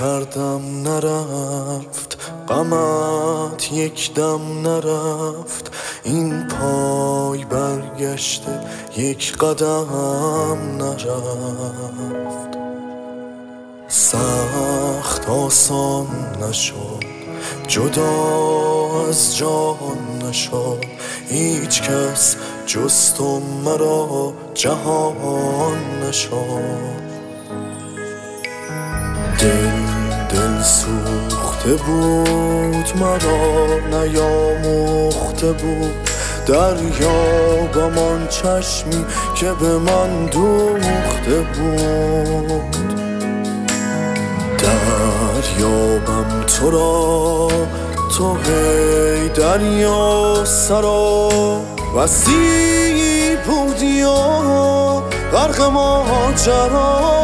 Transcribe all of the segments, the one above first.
کردم نرفت، غمت یک دم نرفت، این پای برگشته یک قدم نرفت. سخت آسان نشد، جدا از جان نشد، هیچ کس جز تو مرا جهان نشد. دل سوخته بود مرا، نیاموخته بود دریا گمان چشمی که به من دوخته بود. دریابم تو را، تو هی دریا سرا، وسیع بودی و غرق ماجرا.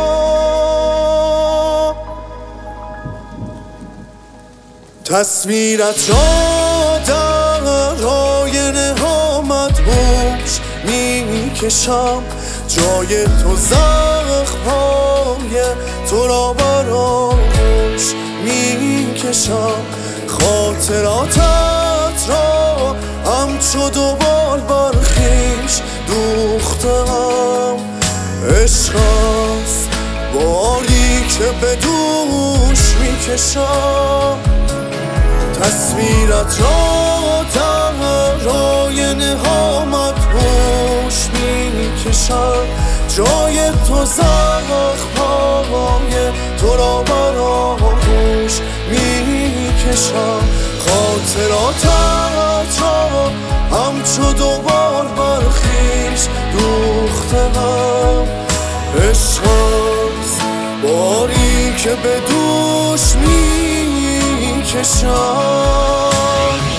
تصویرت را در آینه ها مدهوش میکشم، جای تو زخم‌های تو را بر آغوش میکشم. خاطراتت را همچو دوبال برخیش دوختم. عشق است باری که به دوش میکشم. تصویرت را در آینه ها مدهوش میکشم، جای تو زخم‌های تو را بر آغوش میکشم. خاطراتت را همچو دوبال برخیش دوختم. عشق است باری که به دوش میکشم.